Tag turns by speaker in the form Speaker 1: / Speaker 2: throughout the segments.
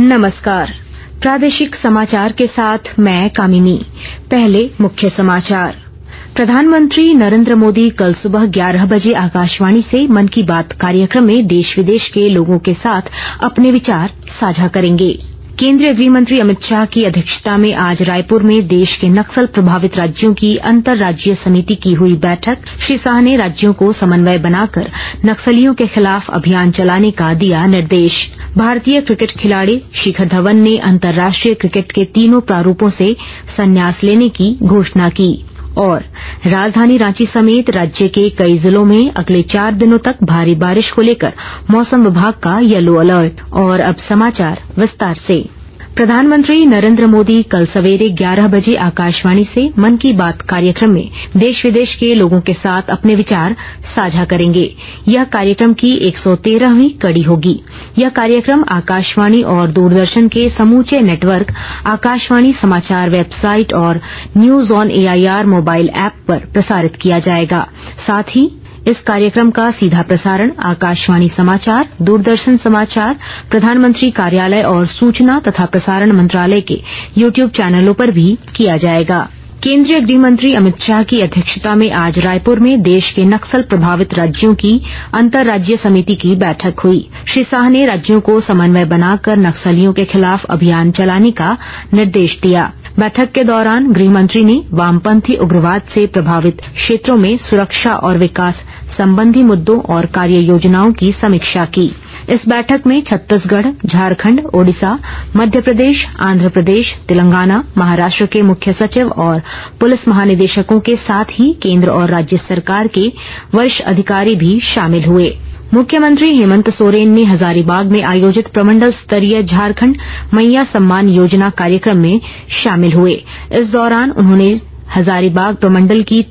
Speaker 1: नमस्कार। प्रादेशिक समाचार के साथ मैं कामिनी। पहले मुख्य समाचार। प्रधानमंत्री नरेंद्र मोदी कल सुबह 11 बजे आकाशवाणी से मन की बात कार्यक्रम में देश विदेश के लोगों के साथ अपने विचार साझा करेंगे। केंद्रीय गृह मंत्री अमित शाह की अध्यक्षता में आज रायपुर में देश के नक्सल प्रभावित राज्यों की अंतर्राज्यीय समिति की हुई बैठक। श्री शाह ने राज्यों को समन्वय बनाकर नक्सलियों के खिलाफ अभियान चलाने का दिया निर्देश। भारतीय क्रिकेट खिलाड़ी शिखर धवन ने अंतर्राष्ट्रीय क्रिकेट के तीनों प्रारूपों से संन्यास लेने की घोषणा की। और राजधानी रांची समेत राज्य के कई जिलों में अगले 4 दिनों तक भारी बारिश को लेकर मौसम विभाग का येलो अलर्ट। और अब समाचार विस्तार से। प्रधानमंत्री नरेंद्र मोदी कल सवेरे 11 बजे आकाशवाणी से मन की बात कार्यक्रम में देश विदेश के लोगों के साथ अपने विचार साझा करेंगे। यह कार्यक्रम की 113वीं कड़ी होगी। यह कार्यक्रम आकाशवाणी और दूरदर्शन के समूचे नेटवर्क, आकाशवाणी समाचार वेबसाइट और news on AIR mobile app पर प्रसारित किया जाएगा। साथ ही इस कार्यक्रम का सीधा प्रसारण आकाशवाणी समाचार, दूरदर्शन समाचार, प्रधानमंत्री कार्यालय और सूचना तथा प्रसारण मंत्रालय के YouTube चैनलों पर भी किया जाएगा। केंद्रीय गृह मंत्री अमित शाह की अध्यक्षता में आज रायपुर में देश के नक्सल प्रभावित राज्यों की अंतर्राज्यीय समिति की बैठक हुई। श्री शाह ने राज्यों को समन्वय बनाकर नक्सलियों के खिलाफ अभियान चलाने का निर्देश दिया। बैठक के दौरान गृह मंत्री ने वामपंथी उग्रवाद से प्रभावित क्षेत्रों में सुरक्षा और विकास संबंधी मुद्दों और कार्य योजनाओं की समीक्षा की। इस बैठक में छत्तीसगढ़, झारखंड, ओडिशा, मध्य प्रदेश, आंध्र प्रदेश, तेलंगाना, महाराष्ट्र के मुख्य सचिव और पुलिस महानिदेशकों के साथ ही केंद्र और राज्य सरकार के वरिष्ठ अधिकारी भी शामिल हुए। मुख्यमंत्री हेमंत सोरेन ने हजारीबाग में आयोजित प्रमंडल स्तरीय झारखंड मैया सम्मान योजना कार्यक्रम में शामिल हुए। इस दौरान उन्होंने हजारीबाग प्रमंडल की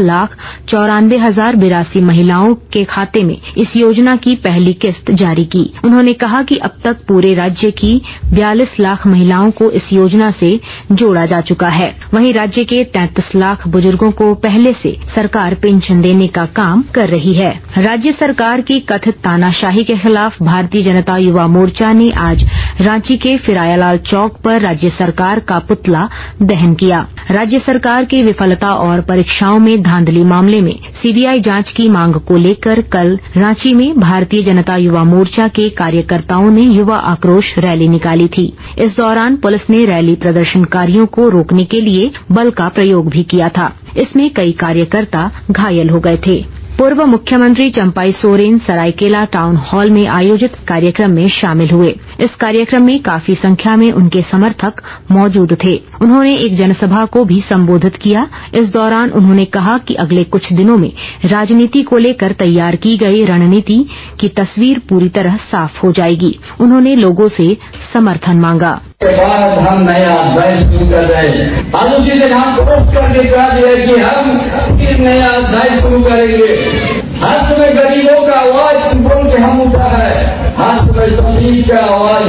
Speaker 1: 13,94,082 महिलाओं के खाते में इस योजना की पहली किस्त जारी की। उन्होंने कहा कि अब तक पूरे राज्य की 42 लाख महिलाओं को इस योजना से जोड़ा जा चुका है। वहीं राज्य के 33 लाख बुजुर्गों को पहले से सरकार पेंशन देने का काम कर रही है। राज्य सरकार की कथित तानाशाही के खिलाफ भारतीय जनता युवा मोर्चा ने आज रांची के फिरायालाल चौक पर राज्य सरकार का पुतला दहन किया। राज्य सरकार की विफलता और परीक्षाओं में धांधली मामले में CBI जांच की मांग को लेकर कल रांची में भारतीय जनता युवा मोर्चा के कार्यकर्ताओं ने युवा आक्रोश रैली निकाली थी। इस दौरान पुलिस ने रैली प्रदर्शनकारियों को रोकने के लिए बल का प्रयोग भी किया था। इसमें कई कार्यकर्ता घायल हो गए थे। पूर्व मुख्यमंत्री चंपाई सोरेन सरायकेला टाउन हॉल में आयोजित कार्यक्रम में शामिल हुए। इस कार्यक्रम में काफी संख्या में उनके समर्थक मौजूद थे। उन्होंने एक जनसभा को भी संबोधित किया। इस दौरान उन्होंने कहा कि अगले कुछ दिनों में राजनीति को लेकर तैयार की गई रणनीति की तस्वीर पूरी तरह साफ हो जाएगी। उन्होंने लोगों से समर्थन मांगा।
Speaker 2: के बाद हम नया अध्याय शुरू कर रहे हैं। आज उसी दिन हम घोषणा करके कहा दिया कि हम एक नया अध्याय शुरू करेंगे। हर समय गरीबों का आवाज बोल के हम उठा है। हर समय शमशीर का आवाज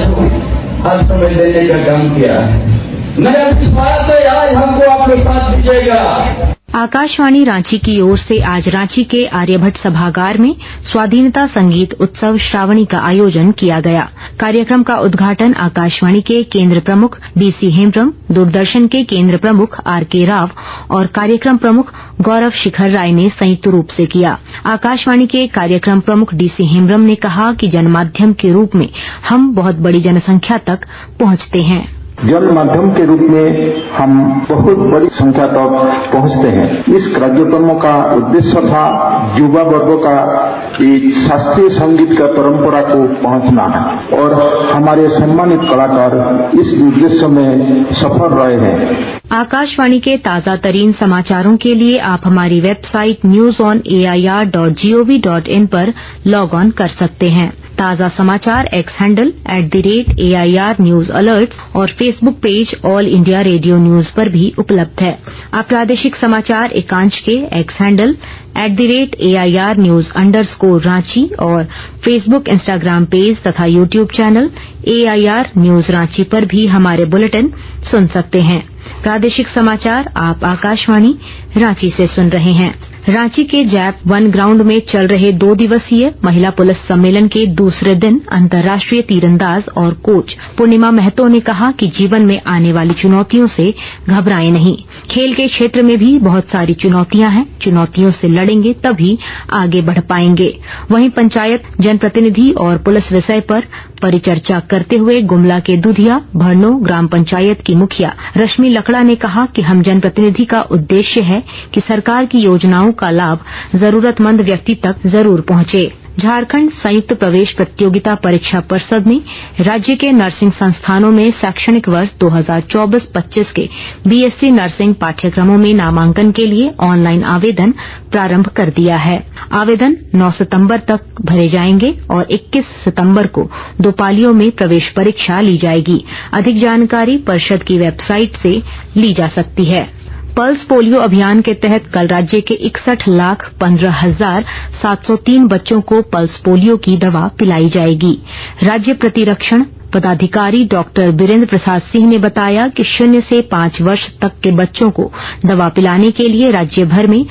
Speaker 2: हर समय देने का काम किया है। मेरा विश्वास है आज हमको आपके साथ दीजिएगा।
Speaker 1: आकाशवाणी रांची की ओर से आज रांची के आर्यभट्ट सभागार में स्वाधीनता संगीत उत्सव श्रावणी का आयोजन किया गया। कार्यक्रम का उद्घाटन आकाशवाणी के केंद्र प्रमुख DC हेम्ब्रम, दूरदर्शन के केंद्र प्रमुख RK राव और कार्यक्रम प्रमुख गौरव शिखर राय ने संयुक्त रूप से किया। आकाशवाणी के कार्यक्रम प्रमुख DC हेम्ब्रम ने कहा कि जनमाध्यम के रूप में हम बहुत बड़ी जनसंख्या तक पहुंचते हैं।
Speaker 3: जन माध्यम के रूप में हम बहुत बड़ी संख्या तक पहुंचते हैं। इस कार्यक्रमों का उद्देश्य था युवा वर्गों का एक शास्त्रीय संगीत का परंपरा को पहुंचना है और हमारे सम्मानित कलाकार इस उद्देश्य में सफल रहे हैं।
Speaker 1: आकाशवाणी के ताजा तरीन समाचारों के लिए आप हमारी वेबसाइट newsonair.gov.in पर लॉग ऑन कर सकते हैं। ताजा समाचार X handle @AIR News Alerts और Facebook page All India Radio news पर भी उपलब्ध है। आप प्रादेशिक समाचार एकांश के X handle @AIR News _Ranchi और फेसबुक, इंस्टाग्राम पेज तथा YouTube channel AIR News Ranchi पर भी हमारे बुलेटिन सुन सकते हैं। प्रादेशिक समाचार आप आकाशवाणी रांची से सुन रहे हैं। रांची के जैप वन ग्राउंड में चल रहे 2 दिवसीय महिला पुलिस सम्मेलन के दूसरे दिन अंतर्राष्ट्रीय तीरंदाज और कोच पूर्णिमा महतो ने कहा कि जीवन में आने वाली चुनौतियों से घबराएं नहीं। खेल के क्षेत्र में भी बहुत सारी चुनौतियां हैं, चुनौतियों से लड़ेंगे तभी आगे बढ़ पाएंगे। वहीं पंचायत, जनप्रतिनिधि और पुलिस विषय पर परिचर्चा करते हुए गुमला के दुधिया भरनो ग्राम पंचायत की मुखिया रश्मि लकड़ा ने कहा कि हम जनप्रतिनिधि का उद्देश्य है कि सरकार की योजनाओं का लाभ जरूरतमंद व्यक्ति तक जरूर पहुंचे। झारखंड संयुक्त प्रवेश प्रतियोगिता परीक्षा परिषद ने राज्य के नर्सिंग संस्थानों में शैक्षणिक वर्ष 2024-25 के बीएससी नर्सिंग पाठ्यक्रमों में नामांकन के लिए ऑनलाइन आवेदन प्रारंभ कर दिया है। आवेदन 9 सितंबर तक भरे जाएंगे और 21 सितंबर को 2 पालियों में प्रवेश परीक्षा ली जाएगी। अधिक जानकारी परिषद की वेबसाइट से ली जा सकती है। पल्स पोलियो अभियान के तहत कल राज्य के 61,15,703 बच्चों को पल्स पोलियो की दवा पिलाई जाएगी। राज्य प्रतिरक्षण पदाधिकारी डॉक्टर बीरेन्द्र प्रसाद सिंह ने बताया कि 0 से 5 वर्ष तक के बच्चों को दवा पिलाने के लिए राज्य भर में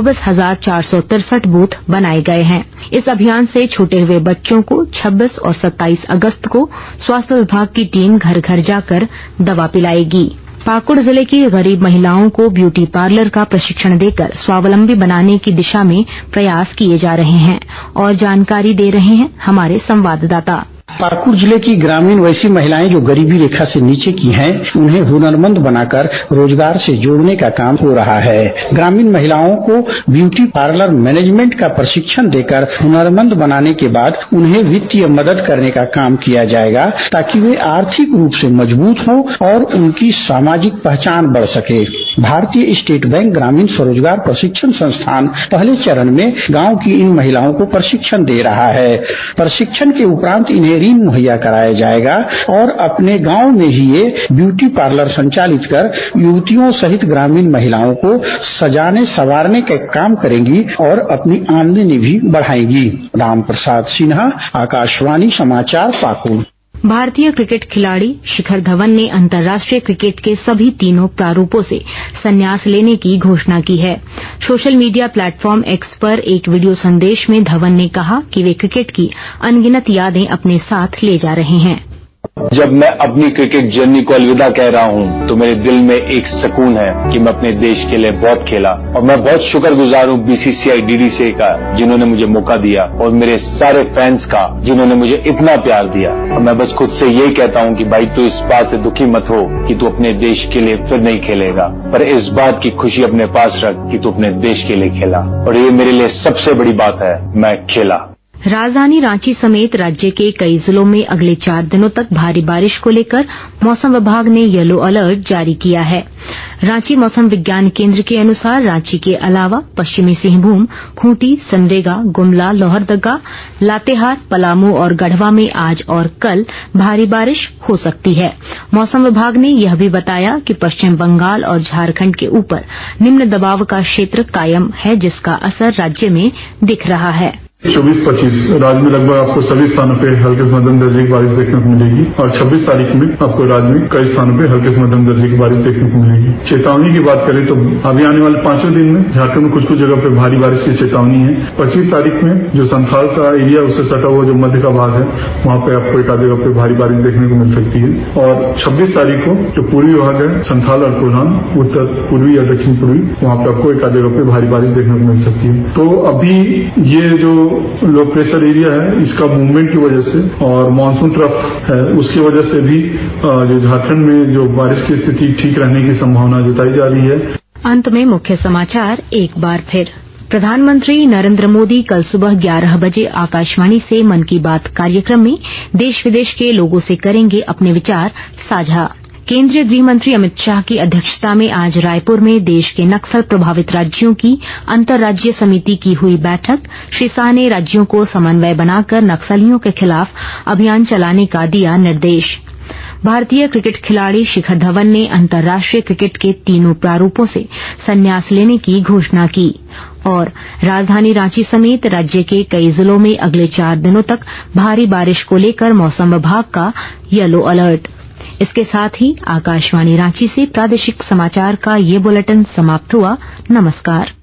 Speaker 1: 24,463 बूथ बनाए गए हैं। इस अभियान से छूटे हुए बच्चों को 26 और 27 अगस्त को स्वास्थ्य विभाग की टीम घर घर जाकर दवा पिलाएगी। पाकुड़ जिले की गरीब महिलाओं को ब्यूटी पार्लर का प्रशिक्षण देकर स्वावलंबी बनाने की दिशा में प्रयास किए जा रहे हैं और जानकारी दे रहे हैं हमारे संवाददाता।
Speaker 4: पाकुड़ जिले की ग्रामीण वैसी महिलाएं जो गरीबी रेखा से नीचे की हैं, उन्हें हुनरमंद बनाकर रोजगार से जोड़ने का काम हो रहा है। ग्रामीण महिलाओं को ब्यूटी पार्लर मैनेजमेंट का प्रशिक्षण देकर हुनरमंद बनाने के बाद उन्हें वित्तीय मदद करने का काम किया जाएगा ताकि वे आर्थिक रूप से मजबूत हों और उनकी सामाजिक पहचान बढ़ सके। भारतीय स्टेट बैंक ग्रामीण स्वरोजगार प्रशिक्षण संस्थान पहले चरण में गांव की इन महिलाओं को प्रशिक्षण दे रहा है। प्रशिक्षण के उपरांत इन्हें ऋण मुहैया कराया जाएगा और अपने गांव में ही ये ब्यूटी पार्लर संचालित कर युवतियों सहित ग्रामीण महिलाओं को सजाने संवारने का काम करेंगी और अपनी आमदनी भी बढ़ाएंगी। राम प्रसाद सिन्हा, आकाशवाणी समाचार, पाकुड़।
Speaker 1: भारतीय क्रिकेट खिलाड़ी शिखर धवन ने अंतर्राष्ट्रीय क्रिकेट के सभी 3 प्रारूपों से संन्यास लेने की घोषणा की है। सोशल मीडिया प्लेटफॉर्म एक्स पर एक वीडियो संदेश में धवन ने कहा कि वे क्रिकेट की अनगिनत यादें अपने साथ ले जा रहे हैं।
Speaker 5: जब मैं अपनी क्रिकेट जर्नी को अलविदा कह रहा हूं तो मेरे दिल में एक सुकून है कि मैं अपने देश के लिए बहुत खेला और मैं बहुत शुक्रगुजार हूं बीसीसीआई डीडीसी का जिन्होंने मुझे मौका दिया और मेरे सारे फैंस का जिन्होंने मुझे इतना प्यार दिया। और मैं बस खुद से यही कहता हूं कि भाई तू इस बात से दुखी मत हो कि तू अपने देश के लिए फिर नहीं खेलेगा, पर इस बात की खुशी अपने पास रख कि तू अपने देश के लिए खेला और ये मेरे लिए सबसे बड़ी बात है, मैं खेला।
Speaker 1: राजधानी रांची समेत राज्य के कई जिलों में अगले 4 दिनों तक भारी बारिश को लेकर मौसम विभाग ने येलो अलर्ट जारी किया है। रांची मौसम विज्ञान केंद्र के अनुसार रांची के अलावा पश्चिमी सिंहभूम, खूंटी, सिमडेगा, गुमला, लोहरदगा, लातेहार, पलामू और गढ़वा में आज और कल भारी बारिश हो सकती है। मौसम विभाग ने यह भी बताया कि पश्चिम बंगाल और झारखंड के ऊपर निम्न दबाव का क्षेत्र कायम है, जिसका असर राज्य में दिख रहा है।
Speaker 6: 24-25 राज्य में लगभग आपको सभी स्थानों पे हल्के से मध्यम दर्जे की बारिश देखने को मिलेगी और 26 तारीख में आपको राज्य में कई स्थानों पे हल्के से मध्यम दर्जे की बारिश देखने को मिलेगी। चेतावनी की बात करें तो अभी आने वाले 5 दिन में झारखंड में कुछ जगह पे भारी बारिश की चेतावनी है। 25 तारीख में जो संथाल का एरिया उससे सटा हुआ जो मध्य का भाग है वहां पे आपको एक आध जगह पे भारी बारिश देखने को मिल सकती है। और 26 तारीख को जो पूर्वी भाग है संथाल और कोल्हान, उत्तर पूर्वी या दक्षिण पूर्वी, वहां पे आपको एक आध जगह पे भारी बारिश देखने को मिल सकती है। तो अभी ये जो लो प्रेशर एरिया है इसका मूवमेंट की वजह से और मानसून तरफ है उसकी वजह से भी जो झारखंड में जो बारिश की स्थिति ठीक रहने की संभावना जताई जा रही है।
Speaker 1: अंत में मुख्य समाचार एक बार फिर। प्रधानमंत्री नरेंद्र मोदी कल सुबह 11 बजे आकाशवाणी से मन की बात कार्यक्रम में देश विदेश के लोगों से करेंगे अपने विचार साझा। केंद्रीय गृह मंत्री अमित शाह की अध्यक्षता में आज रायपुर में देश के नक्सल प्रभावित राज्यों की अंतर्राज्यीय समिति की हुई बैठक। श्री शाह ने राज्यों को समन्वय बनाकर नक्सलियों के खिलाफ अभियान चलाने का दिया निर्देश। भारतीय क्रिकेट खिलाड़ी शिखर धवन ने अंतर्राष्ट्रीय क्रिकेट के 3 प्रारूपों से संन्यास लेने की घोषणा की। और राजधानी रांची समेत राज्य के कई जिलों में अगले 4 दिनों तक भारी बारिश को लेकर मौसम विभाग का येलो अलर्ट। इसके साथ ही आकाशवाणी रांची से प्रादेशिक समाचार का ये बुलेटिन समाप्त हुआ। नमस्कार।